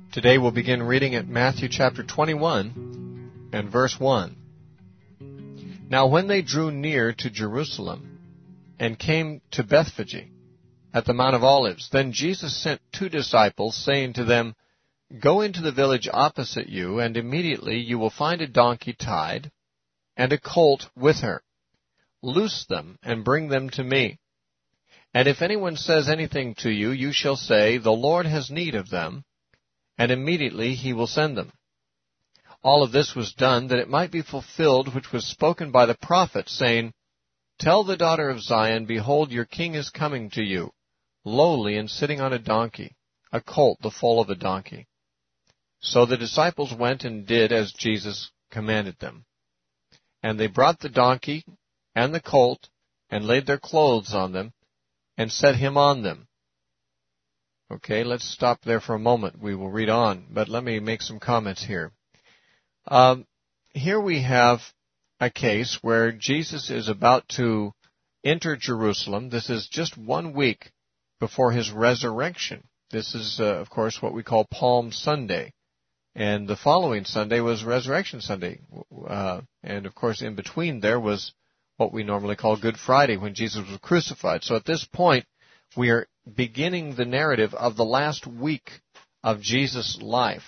Today we'll begin reading at Matthew chapter 21 and verse 1. Now when they drew near to Jerusalem and came to Bethphage at the Mount of Olives, then Jesus sent 2 disciples, saying to them, Go into the village opposite you, and immediately you will find a donkey tied and a colt with her. Loose them and bring them to me. And if anyone says anything to you, you shall say, The Lord has need of them, and immediately he will send them. All of this was done that it might be fulfilled which was spoken by the prophet, saying, Tell the daughter of Zion, Behold, your king is coming to you, lowly and sitting on a donkey, a colt, the foal of a donkey. So the disciples went and did as Jesus commanded them. And they brought the donkey and the colt, and laid their clothes on them, and set him on them. Okay, let's stop there for a moment. We will read on, but let me make some comments here. Here we have a case where Jesus is about to enter Jerusalem. This is just 1 week before his resurrection. This is, of course, what we call Palm Sunday. And the following Sunday was Resurrection Sunday. And, of course, in between there was what we normally call Good Friday, when Jesus was crucified. So at this point, we are beginning the narrative of the last week of Jesus' life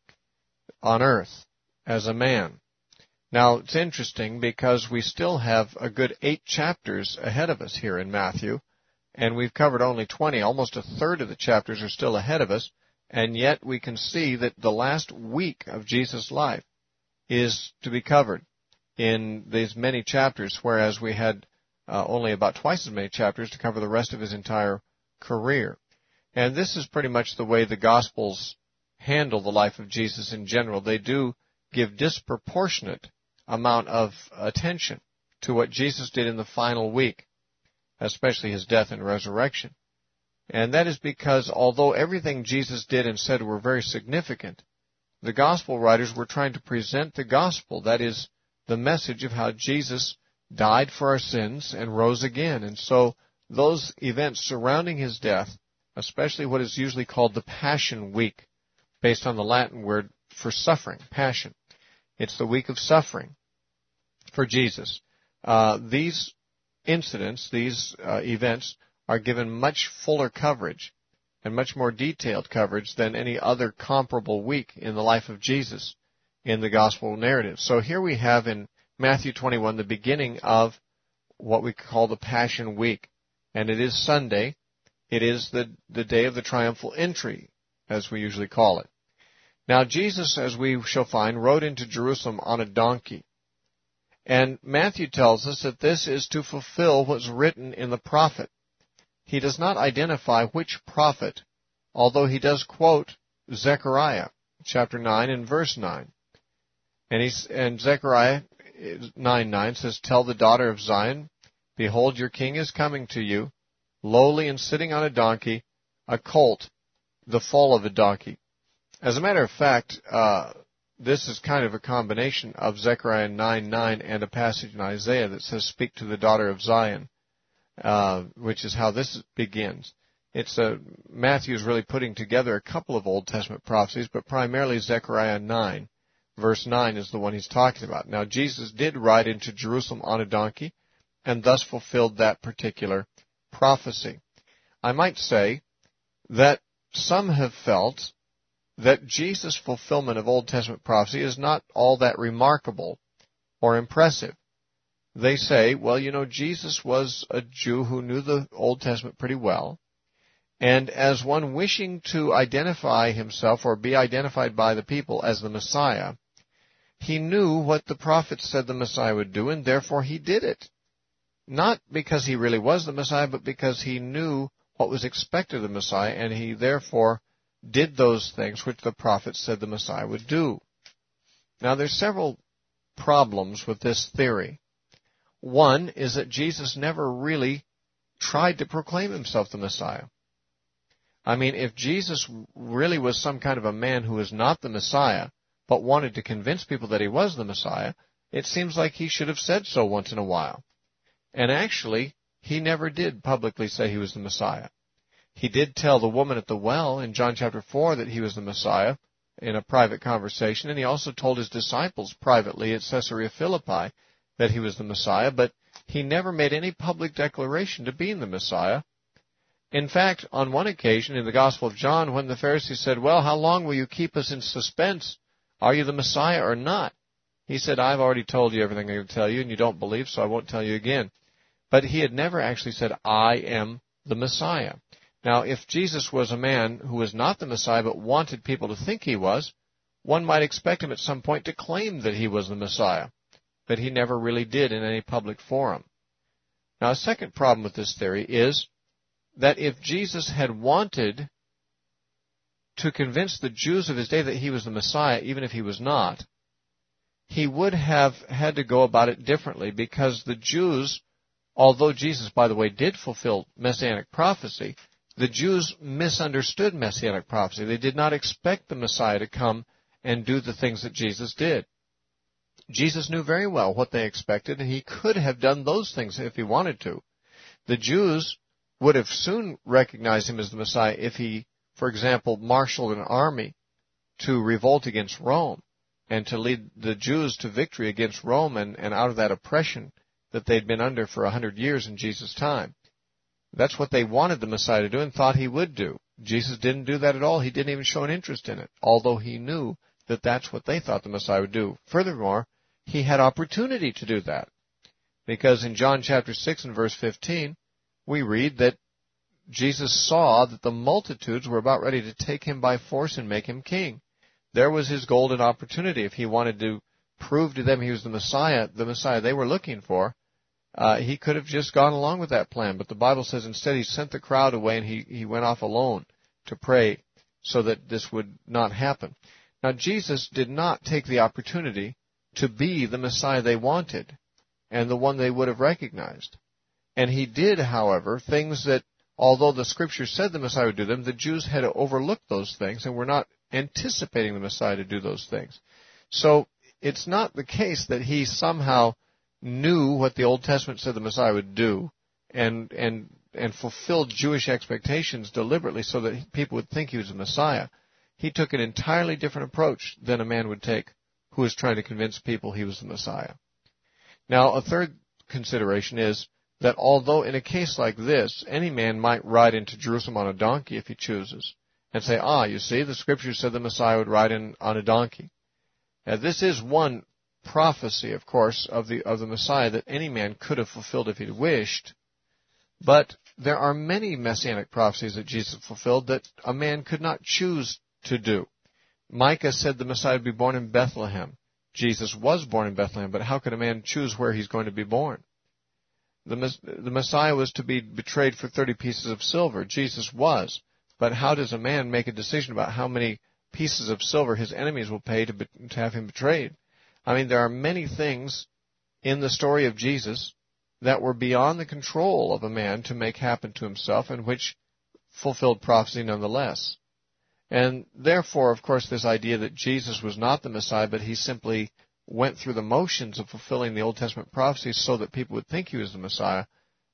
on earth as a man. Now, it's interesting because we still have a good 8 chapters ahead of us here in Matthew, and we've covered only 20. Almost a third of the chapters are still ahead of us, and yet we can see that the last week of Jesus' life is to be covered in these many chapters, whereas we had only about twice as many chapters to cover the rest of his entire career. And this is pretty much the way the Gospels handle the life of Jesus in general. They do give disproportionate amount of attention to what Jesus did in the final week, especially his death and resurrection. And that is because although everything Jesus did and said were very significant, the Gospel writers were trying to present the Gospel, that is, the message of how Jesus died for our sins and rose again. And so those events surrounding his death, especially what is usually called the Passion Week, based on the Latin word for suffering, passion. It's the week of suffering for Jesus. These incidents, these events, are given much fuller coverage and much more detailed coverage than any other comparable week in the life of Jesus in the gospel narrative. So here we have in Matthew 21 the beginning of what we call the Passion Week. And it is Sunday. It is the day of the triumphal entry, as we usually call it. Now, Jesus, as we shall find, rode into Jerusalem on a donkey. And Matthew tells us that this is to fulfill what's written in the prophet. He does not identify which prophet, although he does quote Zechariah, chapter 9 and verse 9. And Zechariah 9:9 says, Tell the daughter of Zion, Behold, your king is coming to you, lowly and sitting on a donkey, a colt, the foal of a donkey. As a matter of fact, this is kind of a combination of Zechariah 9:9 and a passage in Isaiah that says, Speak to the daughter of Zion, which is how this begins. Matthew is really putting together a couple of Old Testament prophecies, but primarily Zechariah 9. Verse 9 is the one he's talking about. Now, Jesus did ride into Jerusalem on a donkey, and thus fulfilled that particular prophecy. I might say that some have felt that Jesus' fulfillment of Old Testament prophecy is not all that remarkable or impressive. They say, well, Jesus was a Jew who knew the Old Testament pretty well, and as one wishing to identify himself or be identified by the people as the Messiah, he knew what the prophets said the Messiah would do, and therefore he did it. Not because he really was the Messiah, but because he knew what was expected of the Messiah, and he therefore did those things which the prophets said the Messiah would do. Now, there's several problems with this theory. One is that Jesus never really tried to proclaim himself the Messiah. I mean, if Jesus really was some kind of a man who was not the Messiah, but wanted to convince people that he was the Messiah, it seems like he should have said so once in a while. And actually, he never did publicly say he was the Messiah. He did tell the woman at the well in John chapter 4 that he was the Messiah, in a private conversation, and he also told his disciples privately at Caesarea Philippi that he was the Messiah, but he never made any public declaration to being the Messiah. In fact, on one occasion in the Gospel of John, when the Pharisees said, "Well, how long will you keep us in suspense? Are you the Messiah or not?" He said, "I've already told you everything I can tell you, and you don't believe, so I won't tell you again." But he had never actually said, "I am the Messiah." Now, if Jesus was a man who was not the Messiah but wanted people to think he was, one might expect him at some point to claim that he was the Messiah. But he never really did in any public forum. Now, a second problem with this theory is that if Jesus had wanted to convince the Jews of his day that he was the Messiah, even if he was not, he would have had to go about it differently, because the Jews, although Jesus, by the way, did fulfill Messianic prophecy, the Jews misunderstood Messianic prophecy. They did not expect the Messiah to come and do the things that Jesus did. Jesus knew very well what they expected, and he could have done those things if he wanted to. The Jews would have soon recognized him as the Messiah if he, for example, marshaled an army to revolt against Rome and to lead the Jews to victory against Rome and out of that oppression that they'd been under for 100 years in Jesus' time. That's what they wanted the Messiah to do and thought he would do. Jesus didn't do that at all. He didn't even show an interest in it, although he knew that that's what they thought the Messiah would do. Furthermore, he had opportunity to do that, because in John chapter 6 and verse 15, we read that Jesus saw that the multitudes were about ready to take him by force and make him king. There was his golden opportunity. If he wanted to prove to them he was the Messiah they were looking for, he could have just gone along with that plan. But the Bible says instead he sent the crowd away and he went off alone to pray so that this would not happen. Now, Jesus did not take the opportunity to be the Messiah they wanted and the one they would have recognized. And he did, however, things that, although the Scripture said the Messiah would do them, the Jews had overlooked those things and were not anticipating the Messiah to do those things. So it's not the case that he somehow knew what the Old Testament said the Messiah would do and fulfilled Jewish expectations deliberately so that people would think he was the Messiah. He took an entirely different approach than a man would take who was trying to convince people he was the Messiah. Now, a third consideration is that although in a case like this, any man might ride into Jerusalem on a donkey if he chooses, and say, you see, the Scripture said the Messiah would ride in on a donkey. Now, this is one prophecy, of course, of the Messiah that any man could have fulfilled if he wished, but there are many messianic prophecies that Jesus fulfilled that a man could not choose to do. Micah said the Messiah would be born in Bethlehem. Jesus was born in Bethlehem, but how could a man choose where he's going to be born? The Messiah was to be betrayed for 30 pieces of silver. Jesus was. But how does a man make a decision about how many pieces of silver his enemies will pay to have him betrayed? I mean, there are many things in the story of Jesus that were beyond the control of a man to make happen to himself, and which fulfilled prophecy nonetheless. And therefore, of course, this idea that Jesus was not the Messiah, but he simply went through the motions of fulfilling the Old Testament prophecies so that people would think he was the Messiah,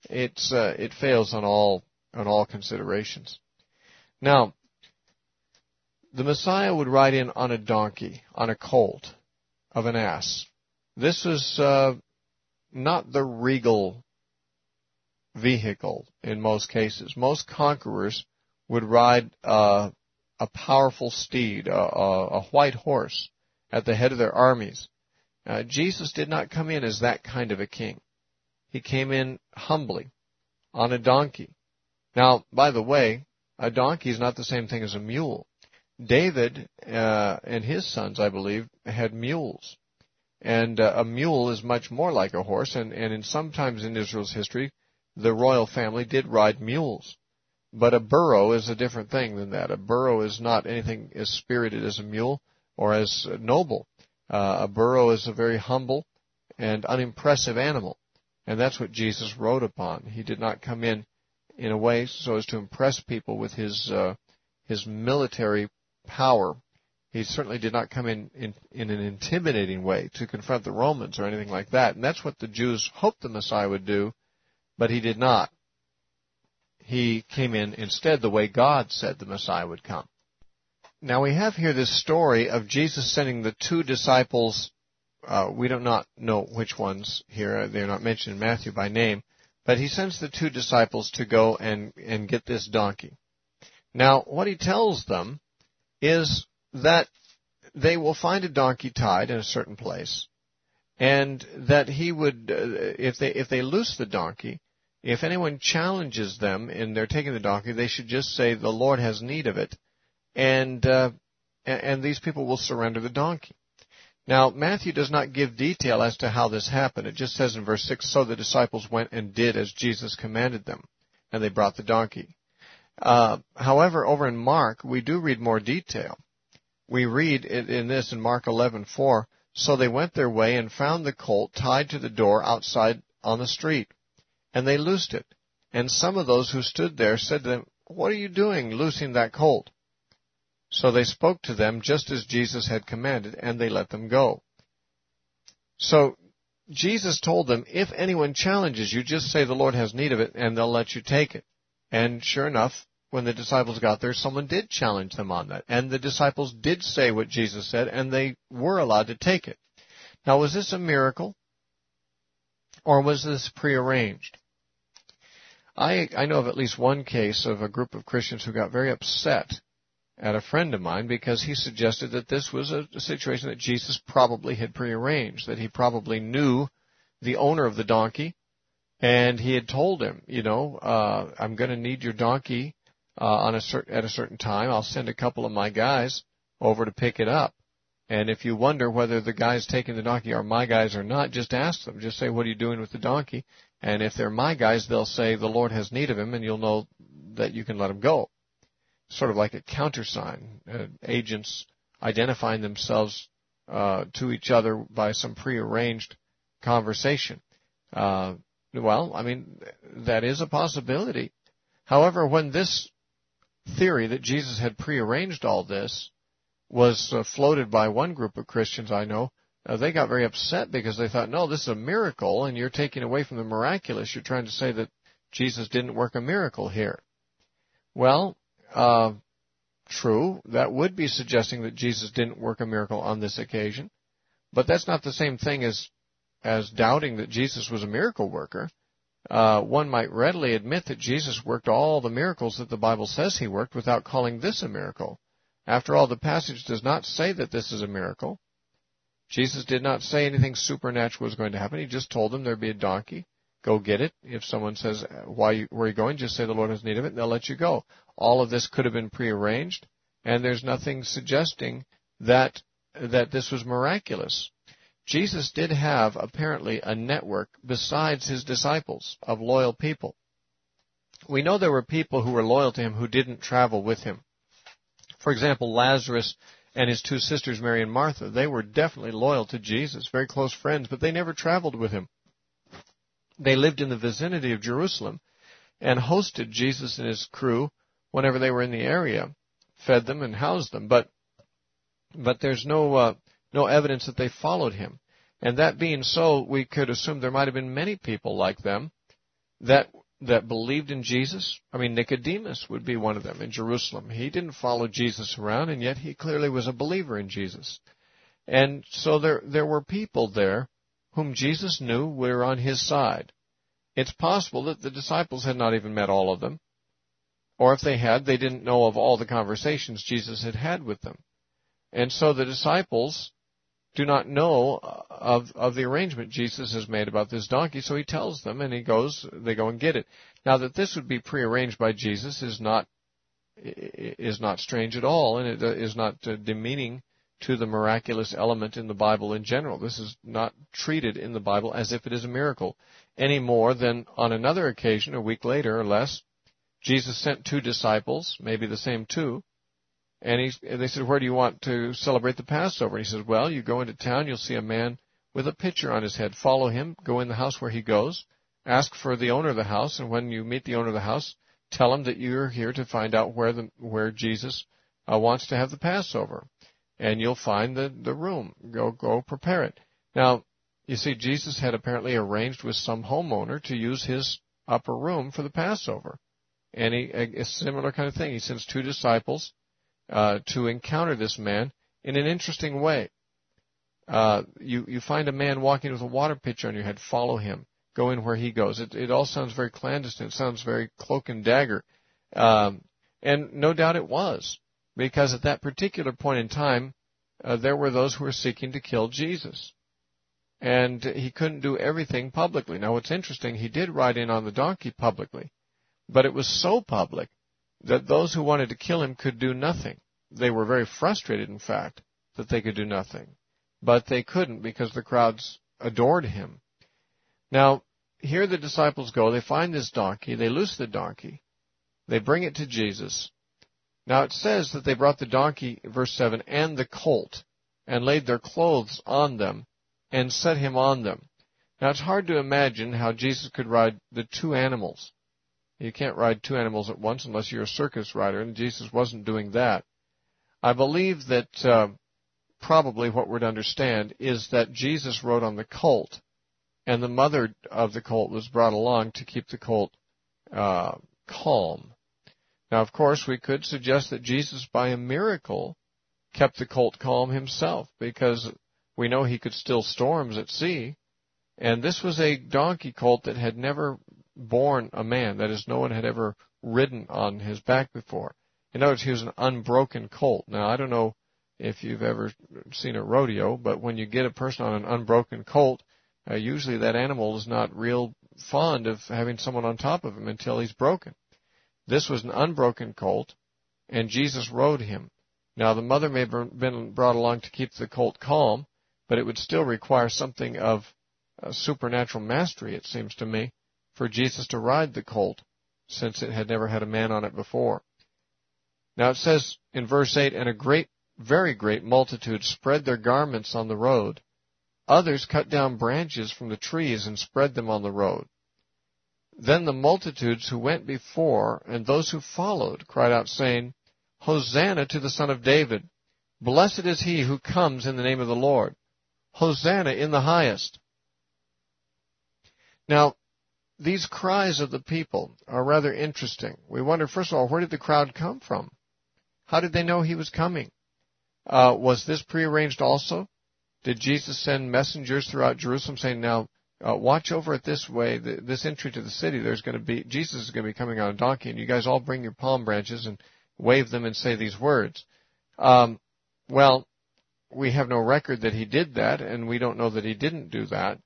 it fails on all considerations. Now, the Messiah would ride in on a donkey, on a colt of an ass. This was not the regal vehicle in most cases. Most conquerors would ride a powerful steed, a white horse, at the head of their armies. Jesus did not come in as that kind of a king. He came in humbly, on a donkey. Now, by the way, a donkey is not the same thing as a mule. David and his sons, I believe, had mules. And a mule is much more like a horse, and sometimes in Israel's history, the royal family did ride mules. But a burro is a different thing than that. A burro is not anything as spirited as a mule or as noble. A burro is a very humble and unimpressive animal, and that's what Jesus rode upon. He did not come in a way so as to impress people with his military power. He certainly did not come in an intimidating way to confront the Romans or anything like that. And that's what the Jews hoped the Messiah would do, but he did not. He came in instead the way God said the Messiah would come. Now we have here this story of Jesus sending the two disciples. We do not know which ones here. They're not mentioned in Matthew by name. But he sends the two disciples to go and get this donkey. Now, what he tells them is that they will find a donkey tied in a certain place, and that he would, if they loose the donkey, if anyone challenges them in their taking the donkey, they should just say, "The Lord has need of it," and these people will surrender the donkey. Now, Matthew does not give detail as to how this happened. It just says in verse 6, "So the disciples went and did as Jesus commanded them, and they brought the donkey." However, over in Mark, we do read more detail. We read in Mark 11:4, "So they went their way and found the colt tied to the door outside on the street, and they loosed it. And some of those who stood there said to them, 'What are you doing, loosing that colt?' So they spoke to them just as Jesus had commanded, and they let them go." So Jesus told them, if anyone challenges you, just say, "The Lord has need of it," and they'll let you take it. And sure enough, when the disciples got there, someone did challenge them on that. And the disciples did say what Jesus said, and they were allowed to take it. Now, was this a miracle? Or was this prearranged? I know of at least one case of a group of Christians who got very upset at a friend of mine because he suggested that this was a situation that Jesus probably had prearranged, that he probably knew the owner of the donkey, and he had told him, "I'm going to need your donkey at a certain time. I'll send a couple of my guys over to pick it up. And if you wonder whether the guys taking the donkey are my guys or not, just ask them. Just say, 'What are you doing with the donkey?' And if they're my guys, they'll say, 'The Lord has need of him,' and you'll know that you can let him go." Sort of like a countersign, agents identifying themselves to each other by some prearranged conversation. That is a possibility. However, when this theory that Jesus had prearranged all this was floated by one group of Christians I know, they got very upset because they thought, "No, this is a miracle, and you're taking away from the miraculous. You're trying to say that Jesus didn't work a miracle here." Well, true, that would be suggesting that Jesus didn't work a miracle on this occasion, but that's not the same thing as doubting that Jesus was a miracle worker. One might readily admit that Jesus worked all the miracles that the Bible says he worked without calling this a miracle. After all, the passage does not say that this is a miracle. Jesus did not say anything supernatural was going to happen. He just told them there'd be a donkey. Go get it. If someone says, where are you going? Just say, "The Lord has need of it," and they'll let you go. All of this could have been prearranged, and there's nothing suggesting that this was miraculous. Jesus did have, apparently, a network besides his disciples of loyal people. We know there were people who were loyal to him who didn't travel with him. For example, Lazarus and his two sisters, Mary and Martha, they were definitely loyal to Jesus, very close friends, but they never traveled with him. They lived in the vicinity of Jerusalem and hosted Jesus and his crew whenever they were in the area, fed them and housed them. But there's no evidence that they followed him. And that being so, we could assume there might have been many people like them that believed in Jesus. I mean, Nicodemus would be one of them in Jerusalem. He didn't follow Jesus around, and yet he clearly was a believer in Jesus. And so there were people there whom Jesus knew were on his side. It's possible that the disciples had not even met all of them, or if they had, they didn't know of all the conversations Jesus had had with them. And so the disciples do not know of the arrangement Jesus has made about this donkey, so he tells them, and they go and get it. Now, that this would be prearranged by Jesus is not strange at all, and it is not demeaning to the miraculous element in the Bible in general. This is not treated in the Bible as if it is a miracle, any more than on another occasion, a week later or less, Jesus sent two disciples, maybe the same two, and they said, "Where do you want to celebrate the Passover?" And he says, "Well, you go into town, you'll see a man with a pitcher on his head. Follow him, go in the house where he goes, ask for the owner of the house, and when you meet the owner of the house, tell him that you're here to find out where Jesus wants to have the Passover. And you'll find the room. Go prepare it." Now, you see, Jesus had apparently arranged with some homeowner to use his upper room for the Passover. And a similar kind of thing. He sends two disciples to encounter this man in an interesting way. You find a man walking with a water pitcher on your head, follow him, go in where he goes. It all sounds very clandestine. It sounds very cloak and dagger. And no doubt it was, because at that particular point in time, there were those who were seeking to kill Jesus. And he couldn't do everything publicly. Now, what's interesting, he did ride in on the donkey publicly, but it was so public that those who wanted to kill him could do nothing. They were very frustrated, in fact, that they could do nothing. But they couldn't because the crowds adored him. Now, here the disciples go. They find this donkey. They loose the donkey. They bring it to Jesus. Now, it says that they brought the donkey, verse 7, and the colt, and laid their clothes on them, and set him on them. Now, it's hard to imagine how Jesus could ride the two animals. You can't ride two animals at once unless you're a circus rider, and Jesus wasn't doing that. I believe that probably what we're to understand is that Jesus rode on the colt, and the mother of the colt was brought along to keep the colt calm. Now, of course, we could suggest that Jesus, by a miracle, kept the colt calm himself, because we know he could still storms at sea. And this was a donkey colt that had never borne a man. That is, no one had ever ridden on his back before. In other words, he was an unbroken colt. Now, I don't know if you've ever seen a rodeo, but when you get a person on an unbroken colt, usually that animal is not real fond of having someone on top of him until he's broken. This was an unbroken colt, and Jesus rode him. Now, the mother may have been brought along to keep the colt calm, but it would still require something of supernatural mastery, it seems to me, for Jesus to ride the colt, since it had never had a man on it before. Now, it says in verse 8, and a very great multitude spread their garments on the road. Others cut down branches from the trees and spread them on the road. Then the multitudes who went before and those who followed cried out, saying, Hosanna to the Son of David. Blessed is he who comes in the name of the Lord. Hosanna in the highest. Now, these cries of the people are rather interesting. We wonder, first of all, where did the crowd come from? How did they know he was coming? Was this prearranged also? Did Jesus send messengers throughout Jerusalem saying, now, watch over it this way, this entry to the city, Jesus is going to be coming on a donkey, and you guys all bring your palm branches and wave them and say these words. Well, we have no record that he did that, and we don't know that he didn't do that.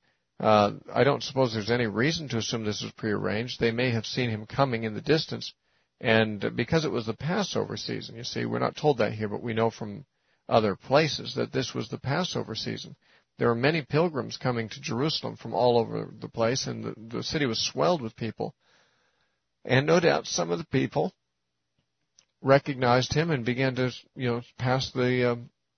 I don't suppose there's any reason to assume this was prearranged. They may have seen him coming in the distance, and because it was the Passover season, you see, we're not told that here, but we know from other places that this was the Passover season. There were many pilgrims coming to Jerusalem from all over the place, and the city was swelled with people. And no doubt some of the people recognized him and began to, pass the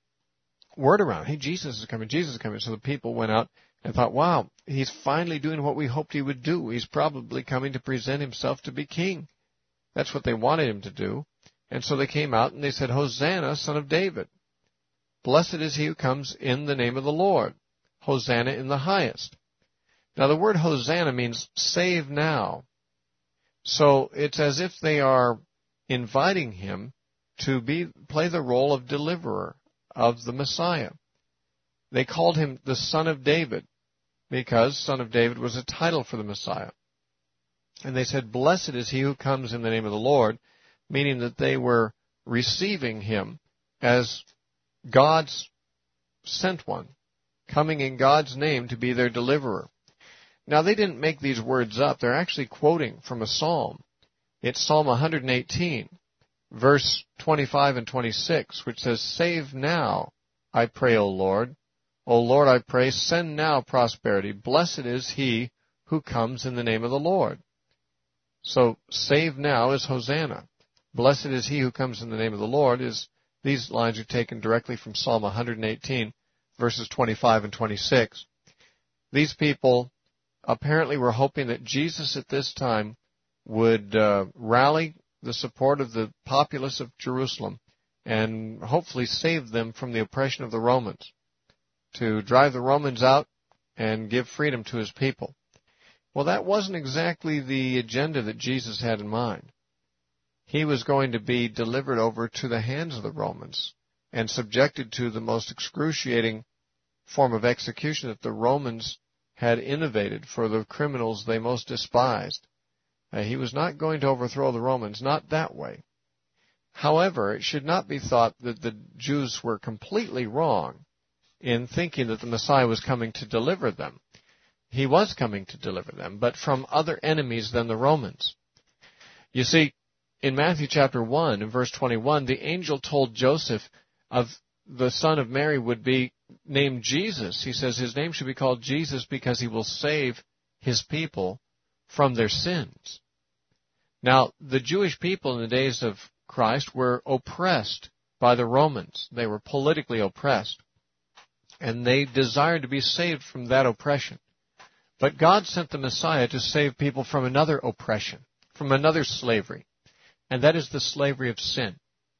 word around. Hey, Jesus is coming, Jesus is coming. So the people went out and thought, wow, he's finally doing what we hoped he would do. He's probably coming to present himself to be king. That's what they wanted him to do. And so they came out and they said, Hosanna, Son of David. Blessed is he who comes in the name of the Lord. Hosanna in the highest. Now, the word Hosanna means save now. So it's as if they are inviting him to play the role of deliverer, of the Messiah. They called him the Son of David because Son of David was a title for the Messiah. And they said, blessed is he who comes in the name of the Lord, meaning that they were receiving him as God's sent one, coming in God's name to be their deliverer. Now, they didn't make these words up. They're actually quoting from a psalm. It's Psalm 118, verse 25 and 26, which says, Save now, I pray, O Lord. O Lord, I pray, send now prosperity. Blessed is he who comes in the name of the Lord. So, save now is Hosanna. Blessed is he who comes in the name of the Lord these lines are taken directly from Psalm 118, verses 25 and 26. These people apparently were hoping that Jesus at this time would rally the support of the populace of Jerusalem and hopefully save them from the oppression of the Romans, to drive the Romans out and give freedom to his people. Well, that wasn't exactly the agenda that Jesus had in mind. he was going to be delivered over to the hands of the Romans and subjected to the most excruciating form of execution that the Romans had innovated for the criminals they most despised. He was not going to overthrow the Romans, not that way. However, it should not be thought that the Jews were completely wrong in thinking that the Messiah was coming to deliver them. He was coming to deliver them, but from other enemies than the Romans. You see, in Matthew chapter 1, in verse 21, the angel told Joseph of the son of Mary would be named Jesus. He says his name should be called Jesus because he will save his people from their sins. Now, the Jewish people in the days of Christ were oppressed by the Romans. They were politically oppressed, and they desired to be saved from that oppression. But God sent the Messiah to save people from another oppression, from another slavery, and that is the slavery of sin.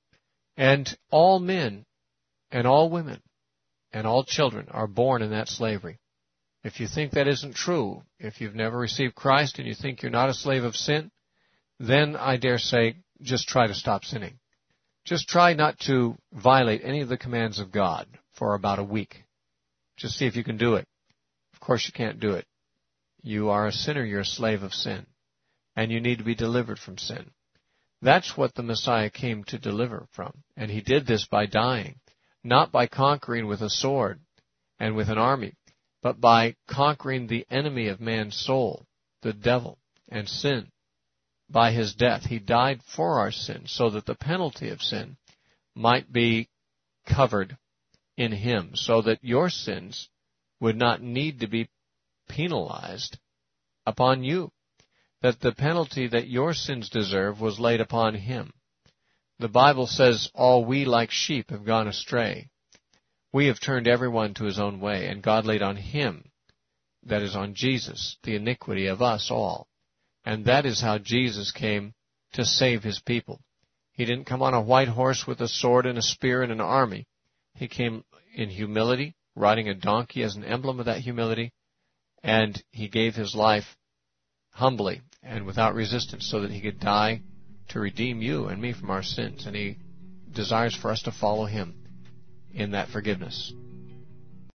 And all men and all women and all children are born in that slavery. If you think that isn't true, if you've never received Christ and you think you're not a slave of sin, then I dare say just try to stop sinning. Just try not to violate any of the commands of God for about a week. Just see if you can do it. Of course you can't do it. You are a sinner, you're a slave of sin, and you need to be delivered from sin. That's what the Messiah came to deliver from, and he did this by dying, not by conquering with a sword and with an army, but by conquering the enemy of man's soul, the devil, and sin. By his death, he died for our sins so that the penalty of sin might be covered in him, so that your sins would not need to be penalized upon you, that the penalty that your sins deserve was laid upon him. The Bible says, all we like sheep have gone astray. We have turned everyone to his own way, and God laid on him, that is on Jesus, the iniquity of us all. And that is how Jesus came to save his people. He didn't come on a white horse with a sword and a spear and an army. He came in humility, riding a donkey as an emblem of that humility, and he gave his life humbly and without resistance so that he could die to redeem you and me from our sins. And he desires for us to follow him in that forgiveness.